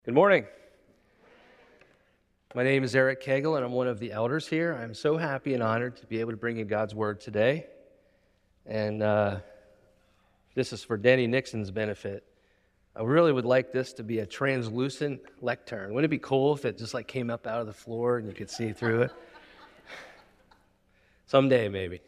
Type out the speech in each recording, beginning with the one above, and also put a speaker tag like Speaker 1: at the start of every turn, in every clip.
Speaker 1: Good morning. My name is Eric Cagle, and I'm one of the elders here. I'm so happy and honored to be able to bring you God's Word today. And this is for Denny Nixon's benefit. I really would like this to be a translucent lectern. Wouldn't it be cool if it just came up out of the floor and you could see through it? Someday, maybe.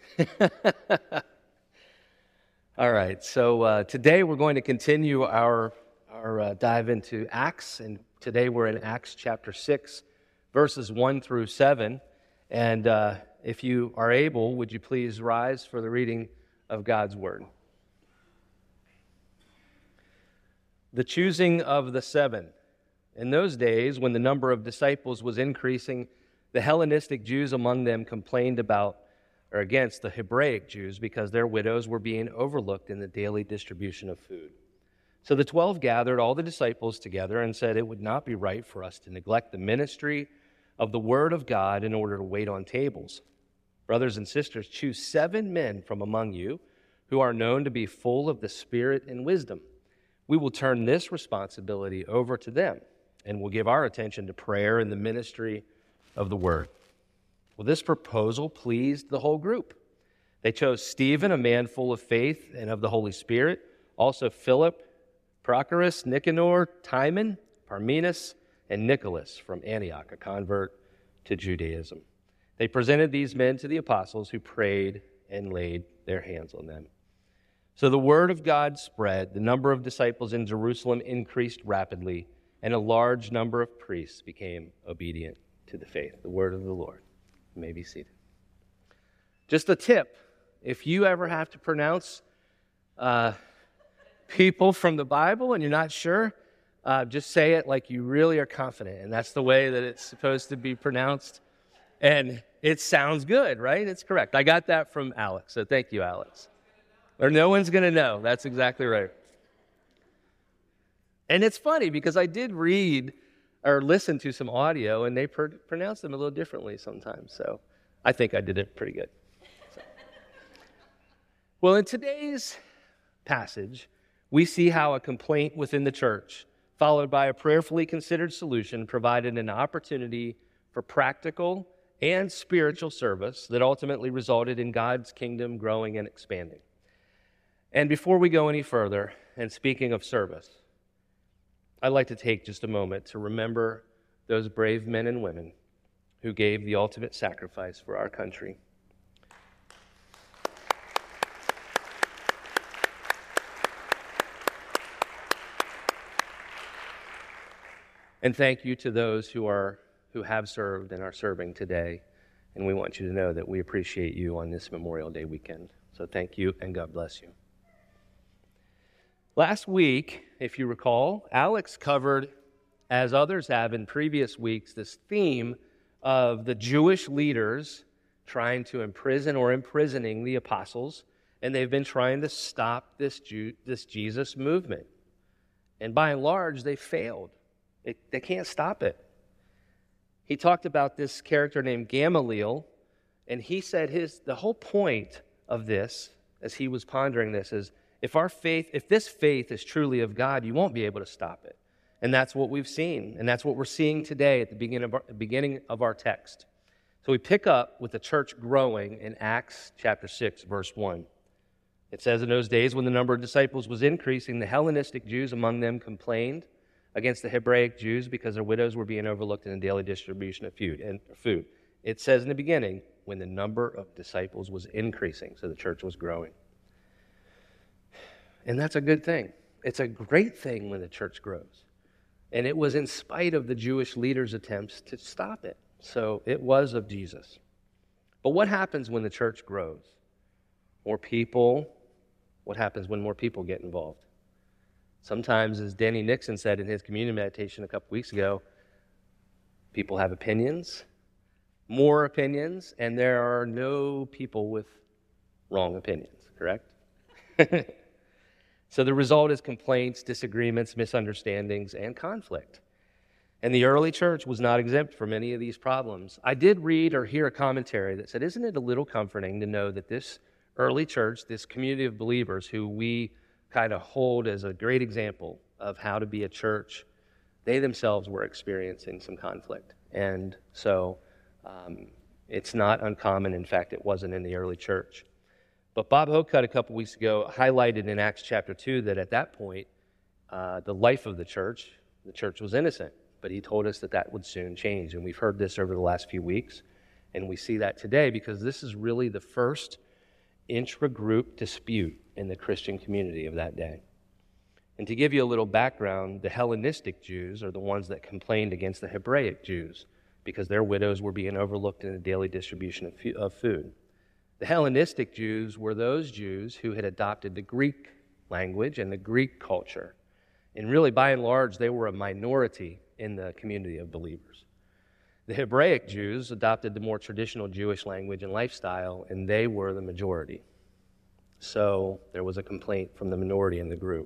Speaker 1: All right, so today we're going to continue our dive into Acts, and today we're in Acts chapter 6, verses 1 through 7. And if you are able, would you please rise for the reading of God's Word? The choosing of the 7. In those days, when the number of disciples was increasing, the Hellenistic Jews among them complained against the Hebraic Jews because their widows were being overlooked in the daily distribution of food. So the 12 gathered all the disciples together and said, "It would not be right for us to neglect the ministry of the Word of God in order to wait on tables. Brothers and sisters, choose 7 men from among you who are known to be full of the Spirit and wisdom. We will turn this responsibility over to them, and we'll give our attention to prayer and the ministry of the Word." Well, this proposal pleased the whole group. They chose Stephen, a man full of faith and of the Holy Spirit, also Philip, Prochorus, Nicanor, Timon, Parmenas, and Nicholas from Antioch, a convert to Judaism. They presented these men to the apostles, who prayed and laid their hands on them. So the word of God spread, the number of disciples in Jerusalem increased rapidly, and a large number of priests became obedient to the faith. The word of the Lord. You may be seated. Just a tip, if you ever have to pronounce people from the Bible and you're not sure, just say it like you really are confident, and that's the way that it's supposed to be pronounced, and it sounds good, right? It's correct. I got that from Alex, so thank you, Alex. Or no one's going to know. That's exactly right. And it's funny because I did read or listen to some audio, and they pronounce them a little differently sometimes, so I think I did it pretty good. Well, in today's passage, we see how a complaint within the church, followed by a prayerfully considered solution, provided an opportunity for practical and spiritual service that ultimately resulted in God's kingdom growing and expanding. And before we go any further, and speaking of service, I'd like to take just a moment to remember those brave men and women who gave the ultimate sacrifice for our country. And thank you to those who have served and are serving today. And we want you to know that we appreciate you on this Memorial Day weekend. So thank you, and God bless you. Last week, if you recall, Alex covered, as others have in previous weeks, this theme of the Jewish leaders trying to imprison or imprisoning the apostles, and they've been trying to stop this Jesus movement. And by and large, they failed. They can't stop it. He talked about this character named Gamaliel, and he said the whole point of this, as he was pondering this, is if this faith is truly of God, you won't be able to stop it. And that's what we've seen, and that's what we're seeing today at the beginning of our text. So we pick up with the church growing in Acts chapter 6, verse 1. It says, "In those days when the number of disciples was increasing, the Hellenistic Jews among them complained against the Hebraic Jews because their widows were being overlooked in the daily distribution of food. It says in the beginning, when the number of disciples was increasing, so the church was growing. And that's a good thing. It's a great thing when the church grows. And it was in spite of the Jewish leaders' attempts to stop it. So it was of Jesus. But what happens when the church grows? What happens when more people get involved? Sometimes, as Denny Nixon said in his communion meditation a couple weeks ago, people have opinions, more opinions, and there are no people with wrong opinions, correct? So the result is complaints, disagreements, misunderstandings, and conflict. And the early church was not exempt from any of these problems. I did read or hear a commentary that said, isn't it a little comforting to know that this early church, this community of believers who we kind of hold as a great example of how to be a church they themselves were experiencing some conflict. And so it's not uncommon. In fact, it wasn't in the early church. But Bob Hocutt a couple weeks ago highlighted in Acts chapter 2 that at that point, the life of the church was innocent. But he told us that that would soon change. And we've heard this over the last few weeks. And we see that today because this is really the first intra-group dispute in the Christian community of that day. And to give you a little background, the Hellenistic Jews are the ones that complained against the Hebraic Jews because their widows were being overlooked in the daily distribution of food. The Hellenistic Jews were those Jews who had adopted the Greek language and the Greek culture. And really, by and large, they were a minority in the community of believers. The Hebraic Jews adopted the more traditional Jewish language and lifestyle, and they were the majority. So there was a complaint from the minority in the group.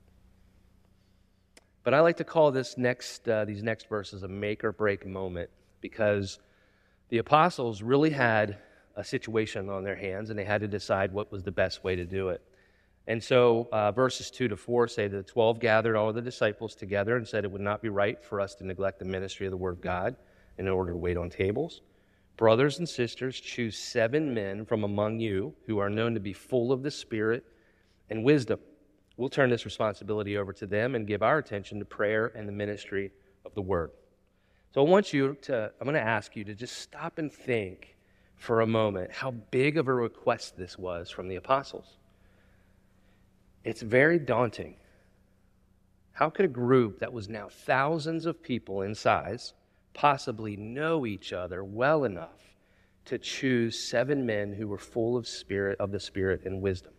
Speaker 1: But I like to call these next verses a make or break moment because the apostles really had a situation on their hands and they had to decide what was the best way to do it. And so verses 2 to 4 say that the 12 gathered all of the disciples together and said it would not be right for us to neglect the ministry of the Word of God in order to wait on tables. Brothers and sisters, choose 7 men from among you who are known to be full of the Spirit and wisdom. We'll turn this responsibility over to them and give our attention to prayer and the ministry of the Word. So I'm going to ask you to just stop and think for a moment how big of a request this was from the apostles. It's very daunting. How could a group that was now thousands of people in size possibly know each other well enough to choose 7 men who were full of the Spirit and wisdom?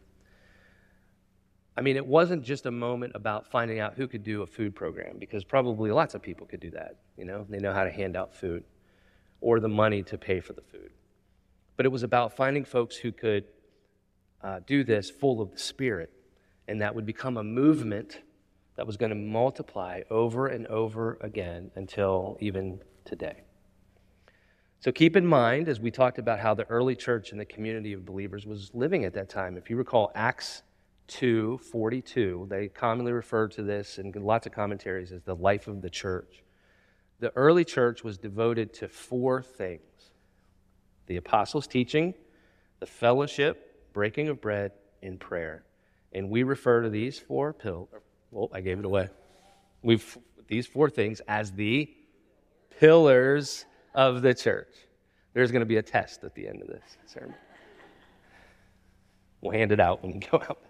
Speaker 1: I mean, it wasn't just a moment about finding out who could do a food program, because probably lots of people could do that. They know how to hand out food or the money to pay for the food. But it was about finding folks who could do this full of the Spirit, and that would become a movement that was going to multiply over and over again until even today. So keep in mind, as we talked about how the early church and the community of believers was living at that time, if you recall Acts 2:42, they commonly refer to this in lots of commentaries as the life of the church. The early church was devoted to 4 things: the apostles' teaching, the fellowship, breaking of bread, and prayer. And we refer to these 4 pillars. Well, I gave it away. These 4 things as the pillars of the church. There's going to be a test at the end of this sermon. We'll hand it out when we go out.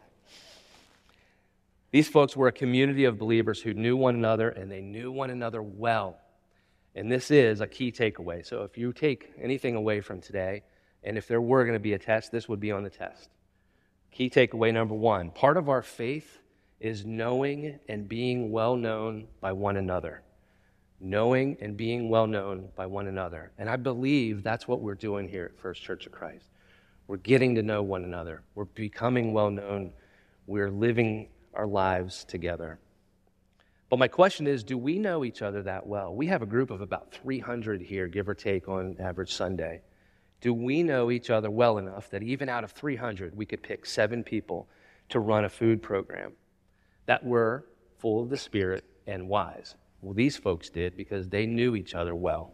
Speaker 1: These folks were a community of believers who knew one another, and they knew one another well. And this is a key takeaway. So if you take anything away from today, and if there were going to be a test, this would be on the test. Key takeaway number 1, part of our faith is knowing and being well known by one another. Knowing and being well known by one another. And I believe that's what we're doing here at First Church of Christ. We're getting to know one another. We're becoming well known. We're living our lives together. But my question is, do we know each other that well? We have a group of about 300 here, give or take, on average Sunday. Do we know each other well enough that even out of 300, we could pick 7 people to run a food program that were full of the Spirit and wise? Well, these folks did because they knew each other well.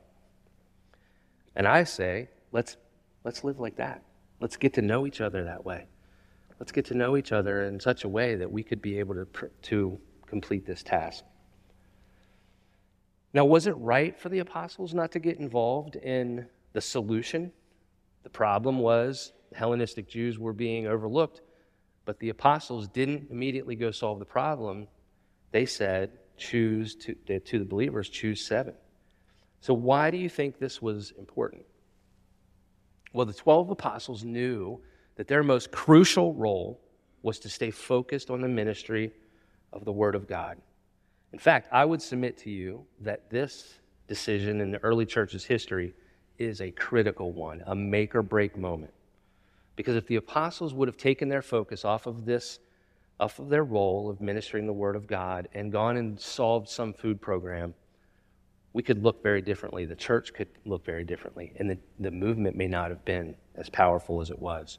Speaker 1: And I say, let's live like that. Let's get to know each other that way. Let's get to know each other in such a way that we could be able to complete this task. Now, was it right for the apostles not to get involved in the solution? The problem was the Hellenistic Jews were being overlooked, but the apostles didn't immediately go solve the problem. They said, to the believers, choose 7. So why do you think this was important? Well, the 12 apostles knew that their most crucial role was to stay focused on the ministry of the Word of God. In fact, I would submit to you that this decision in the early church's history is a critical one, a make-or-break moment. Because if the apostles would have taken their focus off of their role of ministering the Word of God and gone and solved some food program, we could look very differently. The church could look very differently, and the movement may not have been as powerful as it was.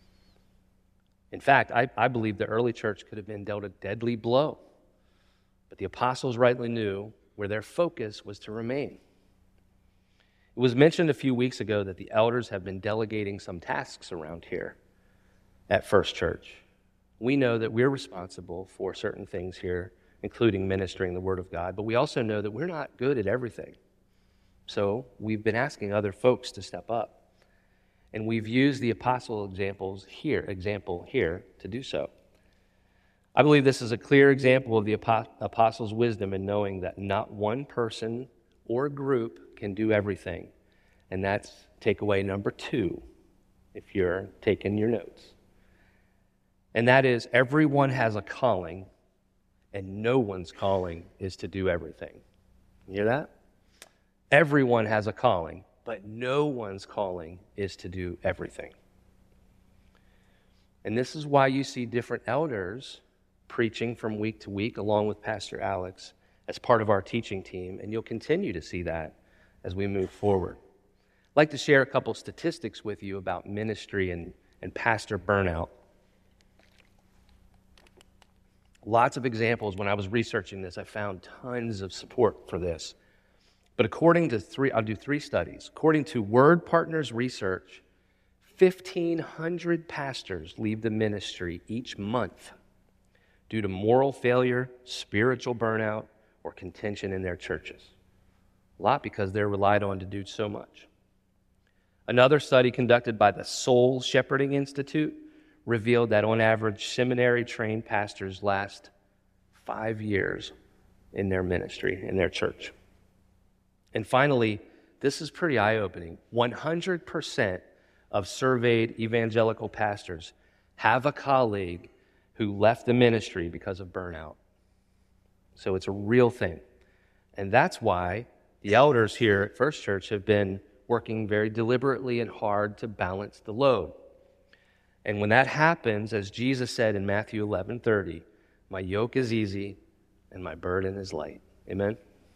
Speaker 1: In fact, I believe the early church could have been dealt a deadly blow But the apostles rightly knew where their focus was to remain. It was mentioned a few weeks ago that the elders have been delegating some tasks around here at First Church. We know that we're responsible for certain things here, including ministering the Word of God, but we also know that we're not good at everything. So we've been asking other folks to step up. And we've used the apostle example here to do so. I believe this is a clear example of the apostles' wisdom in knowing that not one person or group can do everything. And that's takeaway number 2, if you're taking your notes. And that is, everyone has a calling, and no one's calling is to do everything. You hear that? Everyone has a calling, but no one's calling is to do everything. And this is why you see different elders preaching from week to week, along with Pastor Alex, as part of our teaching team, and you'll continue to see that as we move forward. I'd like to share a couple statistics with you about ministry and pastor burnout. Lots of examples. When I was researching this, I found tons of support for this. But I'll do 3 studies. According to Word Partners Research, 1,500 pastors leave the ministry each month due to moral failure, spiritual burnout, or contention in their churches. A lot because they're relied on to do so much. Another study conducted by the Soul Shepherding Institute revealed that on average, seminary-trained pastors last 5 years in their ministry, in their church. And finally, this is pretty eye-opening. 100% of surveyed evangelical pastors have a colleague who left the ministry because of burnout. So it's a real thing. And that's why the elders here at First Church have been working very deliberately and hard to balance the load. And when that happens, as Jesus said in Matthew 11:30, my yoke is easy and my burden is light. Amen?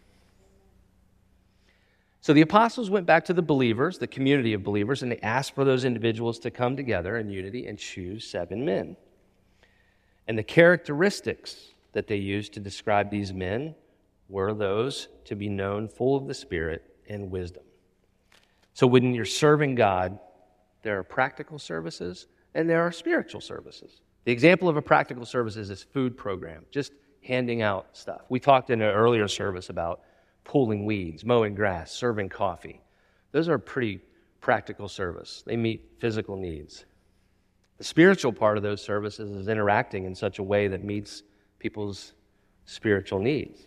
Speaker 1: So the apostles went back to the believers, the community of believers, and they asked for those individuals to come together in unity and choose 7 men. And the characteristics that they used to describe these men were those to be known full of the Spirit and wisdom. So when you're serving God, there are practical services and there are spiritual services. The example of a practical service is this food program, just handing out stuff. We talked in an earlier service about pulling weeds, mowing grass, serving coffee. Those are pretty practical service. They meet physical needs. The spiritual part of those services is interacting in such a way that meets people's spiritual needs.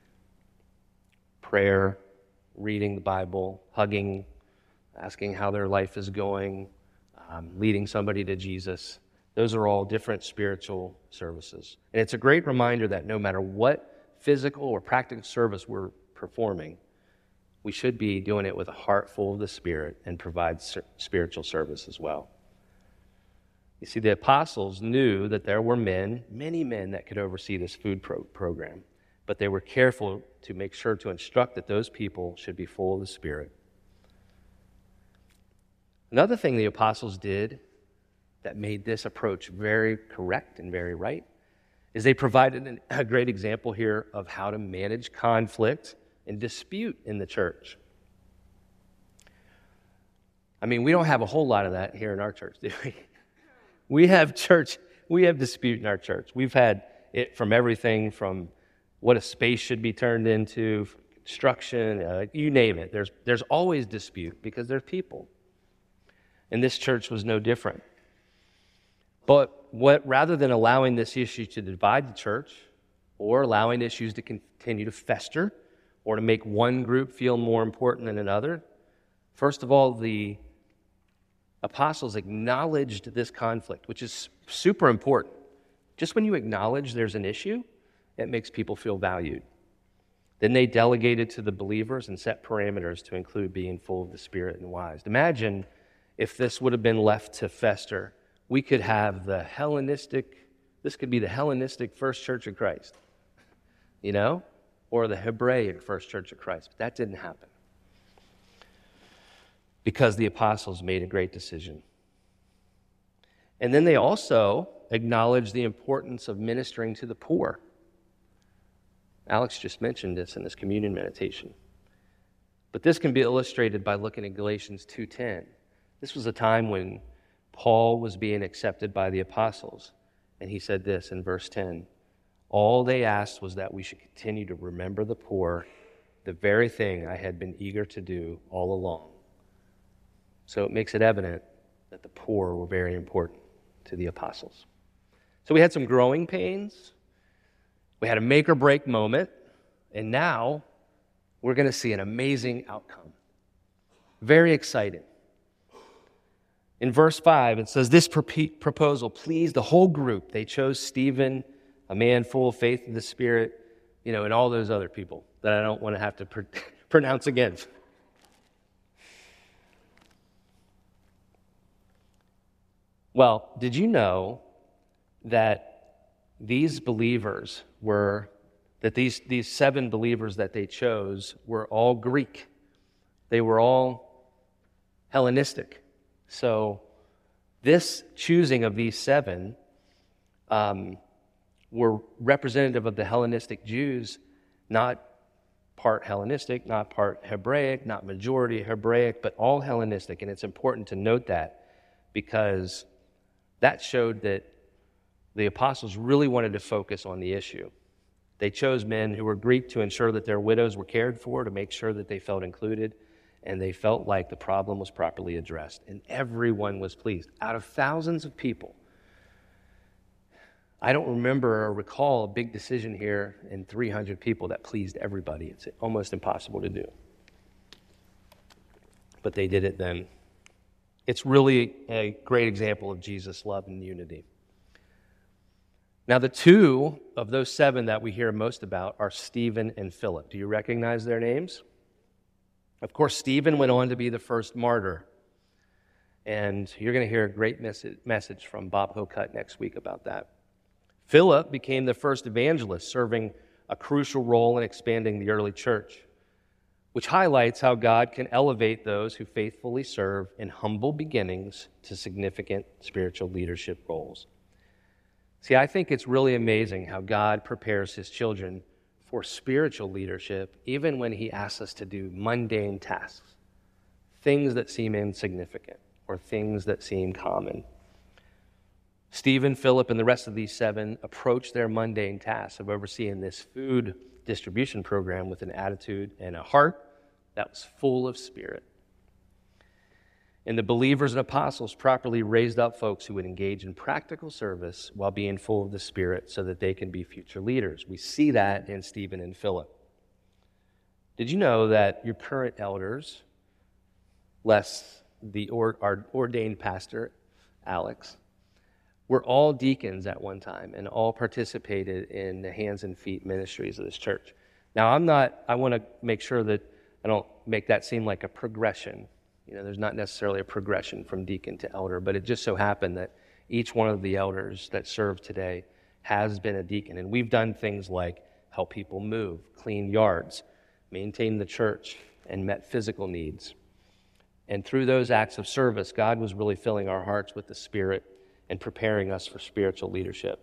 Speaker 1: Prayer, reading the Bible, hugging, asking how their life is going, leading somebody to Jesus. Those are all different spiritual services. And it's a great reminder that no matter what physical or practical service we're performing, we should be doing it with a heart full of the Spirit and provide spiritual service as well. You see, the apostles knew that there were many men that could oversee this food program, but they were careful to make sure to instruct that those people should be full of the Spirit. Another thing the apostles did that made this approach very correct and very right is they provided a great example here of how to manage conflict and dispute in the church. I mean, we don't have a whole lot of that here in our church, do we? We have dispute in our church. We've had it from everything from what a space should be turned into, construction, you name it. There's always dispute because there's people. And this church was no different. But rather than allowing this issue to divide the church or allowing issues to continue to fester or to make one group feel more important than another, first of all, the apostles acknowledged this conflict, which is super important. Just when you acknowledge there's an issue, it makes people feel valued. Then they delegated to the believers and set parameters to include being full of the Spirit and wise. Imagine if this would have been left to fester. We could have this could be the Hellenistic First Church of Christ, or the Hebraic First Church of Christ. But that didn't happen because the apostles made a great decision. And then they also acknowledged the importance of ministering to the poor. Alex just mentioned this in his communion meditation. But this can be illustrated by looking at Galatians 2:10. This was a time when Paul was being accepted by the apostles, and he said this in verse 10. All they asked was that we should continue to remember the poor, the very thing I had been eager to do all along. So it makes it evident that the poor were very important to the apostles. So we had some growing pains. We had a make or break moment. And now we're going to see an amazing outcome. Very exciting. In verse 5, it says, this proposal pleased the whole group. They chose Stephen, a man full of faith in the Spirit, and all those other people that I don't want to have to pronounce again. Well, did you know that these believers these 7 believers that they chose were all Greek? They were all Hellenistic. So this choosing of these 7 were representative of the Hellenistic Jews, not part Hellenistic, not part Hebraic, not majority Hebraic, but all Hellenistic. And it's important to note that because that showed that the apostles really wanted to focus on the issue. They chose men who were Greek to ensure that their widows were cared for, to make sure that they felt included, and they felt like the problem was properly addressed. And everyone was pleased. Out of thousands of people, I don't remember or recall a big decision here in 300 people that pleased everybody. It's almost impossible to do. But they did it then. It's really a great example of Jesus' love and unity. Now, the 2 of those 7 that we hear most about are Stephen and Philip. Do you recognize their names? Of course, Stephen went on to be the first martyr. And you're going to hear a great message from Bob Hocutt next week about that. Philip became the first evangelist, serving a crucial role in expanding the early church, which highlights how God can elevate those who faithfully serve in humble beginnings to significant spiritual leadership roles. See, I think it's really amazing how God prepares his children for spiritual leadership, even when he asks us to do mundane tasks, things that seem insignificant or things that seem common. Stephen, Philip, and the rest of these 7 approached their mundane tasks of overseeing this food distribution program with an attitude and a heart that was full of spirit. And the believers and apostles properly raised up folks who would engage in practical service while being full of the Spirit so that they can be future leaders. We see that in Stephen and Philip. Did you know that your current elders, less our ordained pastor, Alex, were all deacons at one time and all participated in the hands and feet ministries of this church? Now, I want to make sure that I don't make that seem like a progression. There's not necessarily a progression from deacon to elder, but it just so happened that each one of the elders that serve today has been a deacon. And we've done things like help people move, clean yards, maintain the church, and met physical needs. And through those acts of service, God was really filling our hearts with the Spirit and preparing us for spiritual leadership.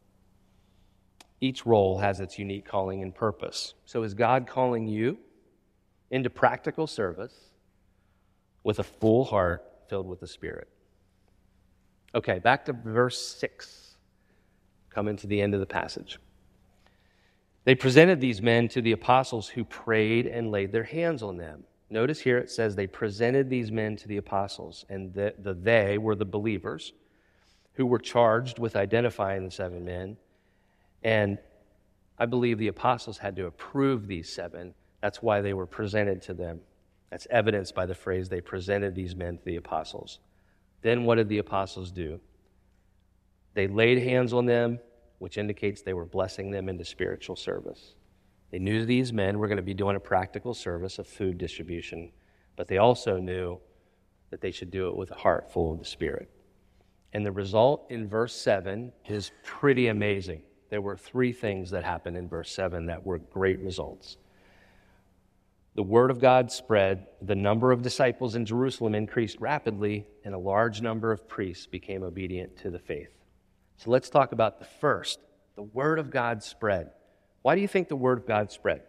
Speaker 1: Each role has its unique calling and purpose. So is God calling you into practical service with a full heart filled with the Spirit? Okay, back to verse 6. Coming to the end of the passage. They presented these men to the apostles who prayed and laid their hands on them. Notice here it says they presented these men to the apostles, and they were the believers who were charged with identifying the 7 men. And I believe the apostles had to approve these 7. That's why they were presented to them. That's evidenced by the phrase, they presented these men to the apostles. Then what did the apostles do? They laid hands on them, which indicates they were blessing them into spiritual service. They knew these men were going to be doing a practical service of food distribution, but they also knew that they should do it with a heart full of the Spirit. And the result in verse 7 is pretty amazing. There were 3 things that happened in verse 7 that were great results. The word of God spread, the number of disciples in Jerusalem increased rapidly, and a large number of priests became obedient to the faith. So let's talk about the first. The word of God spread. Why do you think the word of God spread?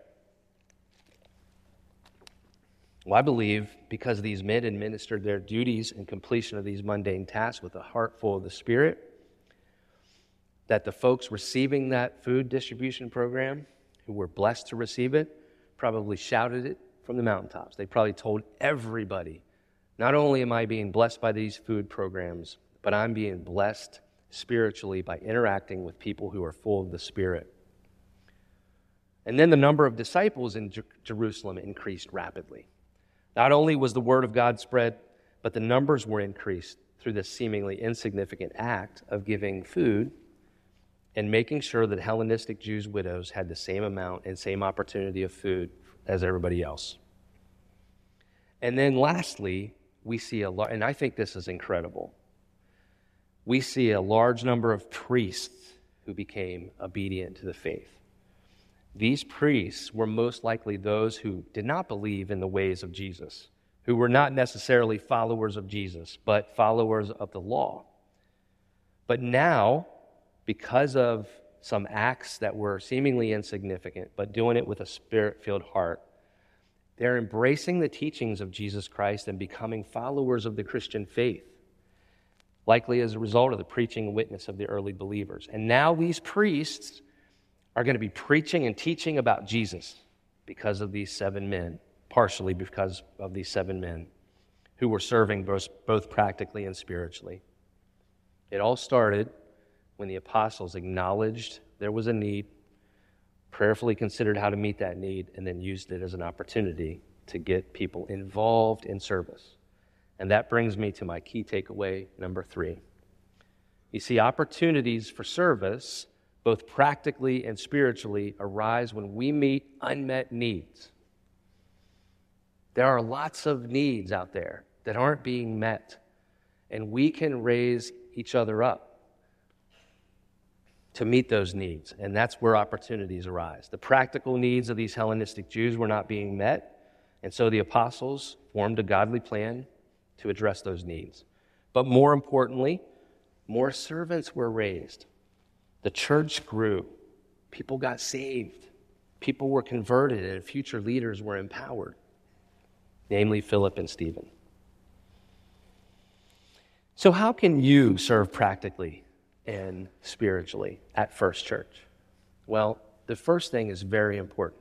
Speaker 1: Well, I believe because these men administered their duties and completion of these mundane tasks with a heart full of the Spirit, that the folks receiving that food distribution program, who were blessed to receive it, probably shouted it from the mountaintops. They probably told everybody, not only am I being blessed by these food programs, but I'm being blessed spiritually by interacting with people who are full of the Spirit. And then the number of disciples in Jerusalem increased rapidly. Not only was the word of God spread, but the numbers were increased through this seemingly insignificant act of giving food and making sure that Hellenistic Jews' widows had the same amount and same opportunity of food as everybody else. And then lastly, we see and I think this is incredible, we see a large number of priests who became obedient to the faith. These priests were most likely those who did not believe in the ways of Jesus, who were not necessarily followers of Jesus, but followers of the law. But now, because of some acts that were seemingly insignificant, but doing it with a Spirit-filled heart, they're embracing the teachings of Jesus Christ and becoming followers of the Christian faith, likely as a result of the preaching and witness of the early believers. And now these priests are going to be preaching and teaching about Jesus because of these 7 men, partially because of these 7 men who were serving both practically and spiritually. It all started when the apostles acknowledged there was a need, prayerfully considered how to meet that need, and then used it as an opportunity to get people involved in service. And that brings me to my key takeaway, number 3. You see, opportunities for service, both practically and spiritually, arise when we meet unmet needs. There are lots of needs out there that aren't being met, and we can raise each other up to meet those needs, and that's where opportunities arise. The practical needs of these Hellenistic Jews were not being met, and so the apostles formed a godly plan to address those needs. But more importantly, more servants were raised. The church grew. People got saved. People were converted, and future leaders were empowered, namely Philip and Stephen. So how can you serve practically and spiritually at First Church? Well, the first thing is very important.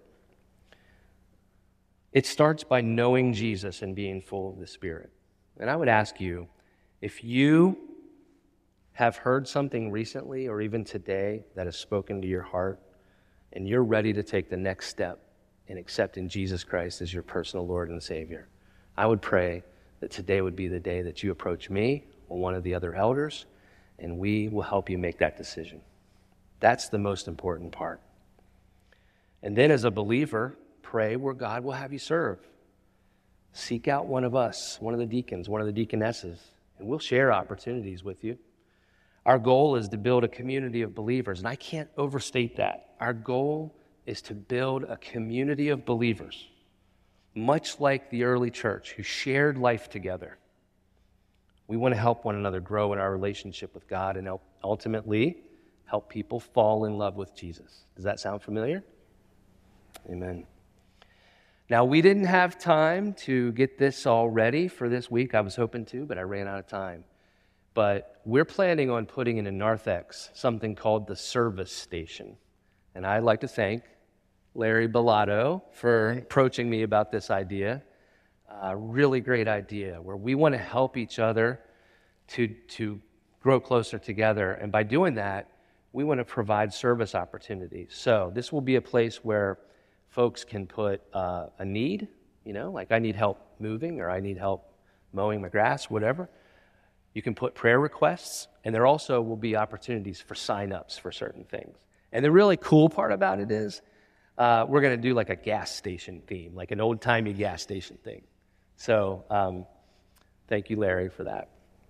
Speaker 1: It starts by knowing Jesus and being full of the Spirit. And I would ask you, if you have heard something recently or even today that has spoken to your heart, and you're ready to take the next step in accepting Jesus Christ as your personal Lord and Savior, I would pray that today would be the day that you approach me or one of the other elders, and we will help you make that decision. That's the most important part. And then as a believer, pray where God will have you serve. Seek out one of us, one of the deacons, one of the deaconesses, and we'll share opportunities with you. Our goal is to build a community of believers, and I can't overstate that. Our goal is to build a community of believers, much like the early church who shared life together. We want to help one another grow in our relationship with God and ultimately help people fall in love with Jesus. Does that sound familiar? Amen. Now, we didn't have time to get this all ready for this week. I was hoping to, but I ran out of time. But we're planning on putting in a Narthex something called the service station. And I'd like to thank Larry Bellato for approaching me about this idea. A really great idea where we want to help each other to grow closer together. And by doing that, we want to provide service opportunities. So this will be a place where folks can put a need, like I need help moving or I need help mowing my grass, whatever. You can put prayer requests, and there also will be opportunities for sign-ups for certain things. And the really cool part about it is we're going to do like a gas station theme, like an old-timey gas station thing. So thank you, Larry, for that.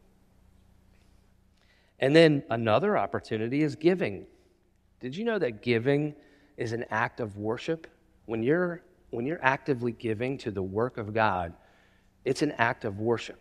Speaker 1: And then another opportunity is giving. Did you know that giving is an act of worship? When you're actively giving to the work of God, it's an act of worship.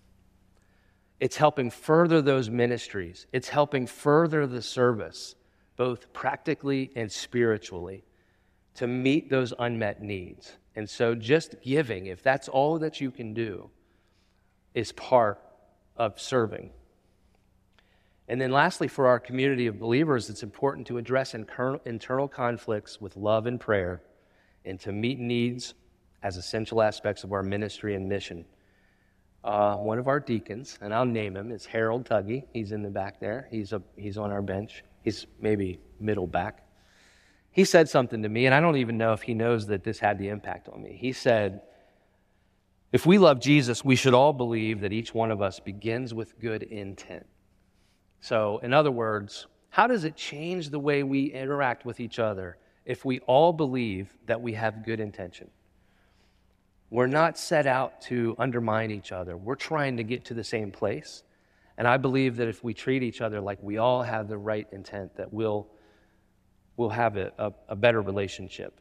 Speaker 1: It's helping further those ministries. It's helping further the service both practically and spiritually, to meet those unmet needs. And so just giving, if that's all that you can do, is part of serving. And then lastly, for our community of believers, it's important to address internal conflicts with love and prayer and to meet needs as essential aspects of our ministry and mission. One of our deacons, and I'll name him, is Harold Tuggy. He's in the back there. He's on our bench. He's maybe middle back. He said something to me, and I don't even know if he knows that this had the impact on me. He said, if we love Jesus, we should all believe that each one of us begins with good intent. So, in other words, how does it change the way we interact with each other if we all believe that we have good intention? We're not set out to undermine each other. We're trying to get to the same place. And I believe that if we treat each other like we all have the right intent, that we'll have a better relationship.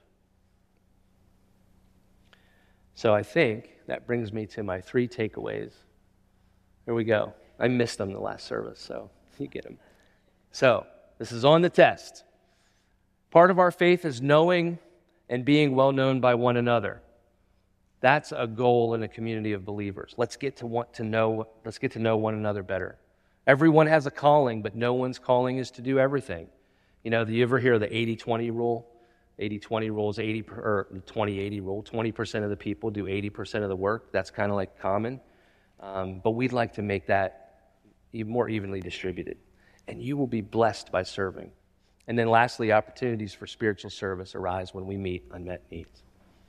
Speaker 1: So I think that brings me to my 3 takeaways. Here we go. I missed them the last service, so you get them. So this is on the test. Part of our faith is knowing and being well known by one another. That's a goal in a community of believers. Let's get to know one another better. Everyone has a calling, but no one's calling is to do everything. You know, do you ever hear the 80-20 rule? 80-20 rule is 20-80 rule. 20% of the people do 80% of the work. That's kind of like common. But we'd like to make that more evenly distributed. And you will be blessed by serving. And then lastly, opportunities for spiritual service arise when we meet unmet needs.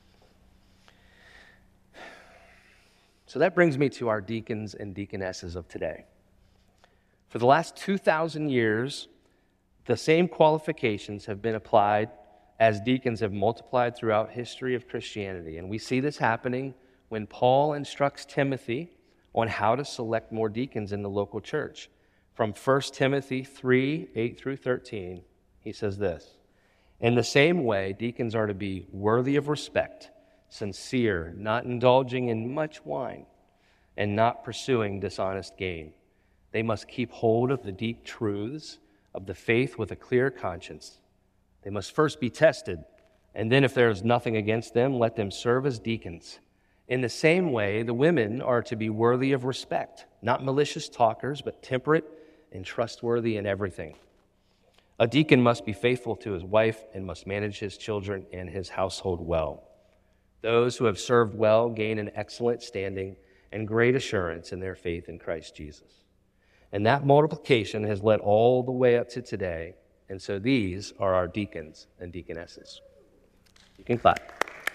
Speaker 1: So that brings me to our deacons and deaconesses of today. For the last 2,000 years, the same qualifications have been applied as deacons have multiplied throughout history of Christianity. And we see this happening when Paul instructs Timothy on how to select more deacons in the local church. From 1 Timothy 3, 8 through 13, he says this, in the same way, deacons are to be worthy of respect, sincere, not indulging in much wine, and not pursuing dishonest gain. They must keep hold of the deep truths of the faith with a clear conscience. They must first be tested, and then if there is nothing against them, let them serve as deacons. In the same way, the women are to be worthy of respect, not malicious talkers, but temperate and trustworthy in everything. A deacon must be faithful to his wife and must manage his children and his household well. Those who have served well gain an excellent standing and great assurance in their faith in Christ Jesus. And that multiplication has led all the way up to today. And so these are our deacons and deaconesses. You can clap.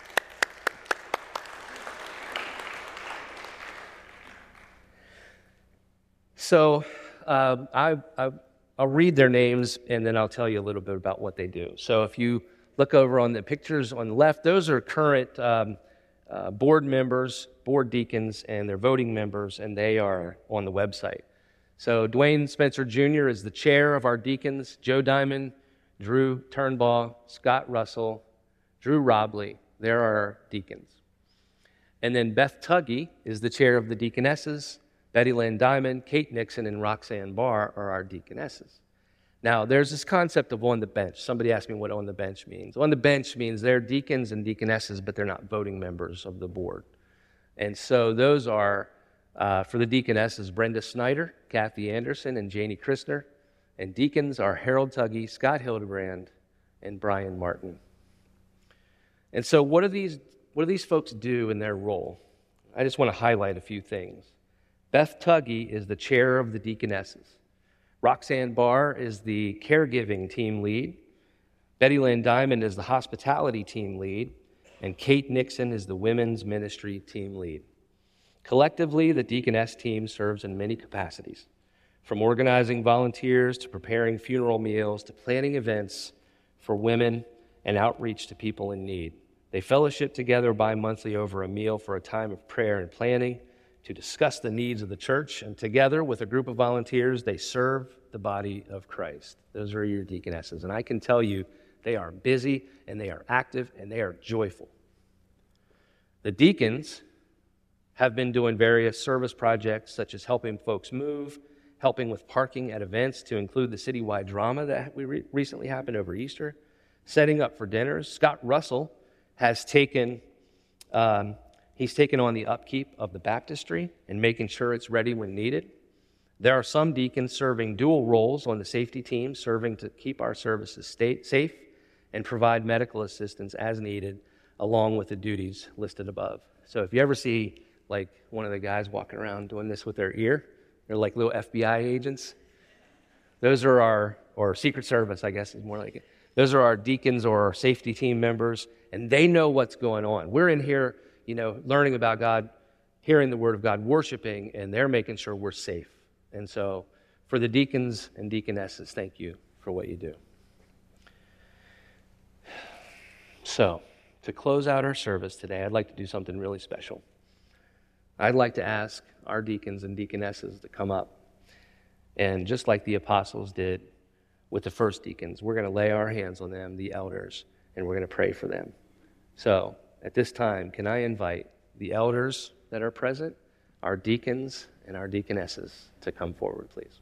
Speaker 1: So I'll read their names and then I'll tell you a little bit about what they do. So if you look over on the pictures on the left, those are current board members, board deacons, and they're voting members, and they are on the website. So Dwayne Spencer Jr. is the chair of our deacons. Joe Diamond, Drew Turnbaugh, Scott Russell, Drew Robley, they're our deacons. And then Beth Tuggy is the chair of the deaconesses. Betty Lynn Diamond, Kate Nixon, and Roxanne Barr are our deaconesses. Now, there's this concept of on the bench. Somebody asked me what on the bench means. On the bench means they're deacons and deaconesses, but they're not voting members of the board. And so those are, for the deaconesses, Brenda Snyder, Kathy Anderson, and Janie Christner. And deacons are Harold Tuggy, Scott Hildebrand, and Brian Martin. And so what do these folks do in their role? I just want to highlight a few things. Beth Tuggy is the chair of the deaconesses. Roxanne Barr is the caregiving team lead. Betty Lynn Diamond is the hospitality team lead. And Kate Nixon is the women's ministry team lead. Collectively, the deaconess team serves in many capacities, from organizing volunteers to preparing funeral meals to planning events for women and outreach to people in need. They fellowship together bi-monthly over a meal for a time of prayer and planning to discuss the needs of the church, and together with a group of volunteers, they serve the body of Christ. Those are your deaconesses, and I can tell you they are busy, and they are active, and they are joyful. The deacons have been doing various service projects, such as helping folks move, helping with parking at events to include the citywide drama that recently happened over Easter, setting up for dinners. Scott Russell has taken on the upkeep of the baptistry and making sure it's ready when needed. There are some deacons serving dual roles on the safety team, serving to keep our services safe and provide medical assistance as needed, along with the duties listed above. So if you ever see like one of the guys walking around doing this with their ear, they're like little FBI agents. Those are or Secret Service, I guess is more like it. Those are our deacons or our safety team members, and they know what's going on. We're in here, learning about God, hearing the Word of God, worshiping, and they're making sure we're safe. And so for the deacons and deaconesses, thank you for what you do. So to close out our service today, I'd like to do something really special. I'd like to ask our deacons and deaconesses to come up. And just like the apostles did with the first deacons, we're going to lay our hands on them, the elders, and we're going to pray for them. So at this time, can I invite the elders that are present, our deacons and our deaconesses, to come forward, please?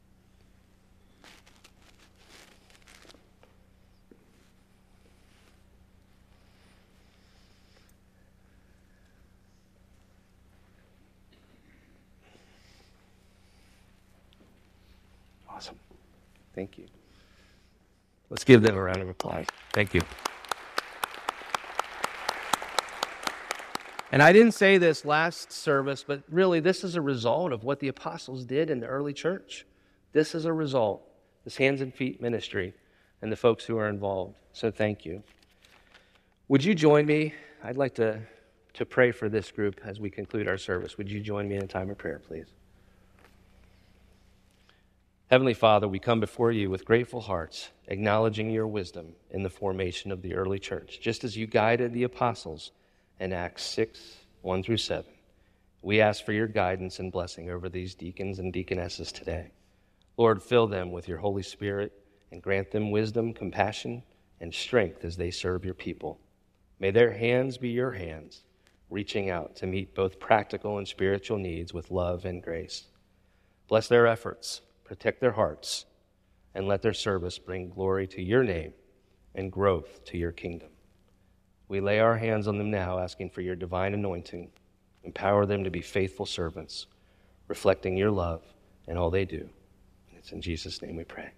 Speaker 1: Awesome. Thank you. Let's give them a round of applause. Thank you. And I didn't say this last service, but really this is a result of what the apostles did in the early church. This is a result, this hands and feet ministry and the folks who are involved. So thank you. Would you join me? I'd like to pray for this group as we conclude our service. Would you join me in a time of prayer, please? Heavenly Father, we come before you with grateful hearts, acknowledging your wisdom in the formation of the early church, just as you guided the apostles in Acts 6, 1 through 7. We ask for your guidance and blessing over these deacons and deaconesses today. Lord, fill them with your Holy Spirit and grant them wisdom, compassion, and strength as they serve your people. May their hands be your hands, reaching out to meet both practical and spiritual needs with love and grace. Bless their efforts, protect their hearts, and let their service bring glory to your name and growth to your kingdom. We lay our hands on them now, asking for your divine anointing. Empower them to be faithful servants, reflecting your love in all they do. And it's in Jesus' name we pray.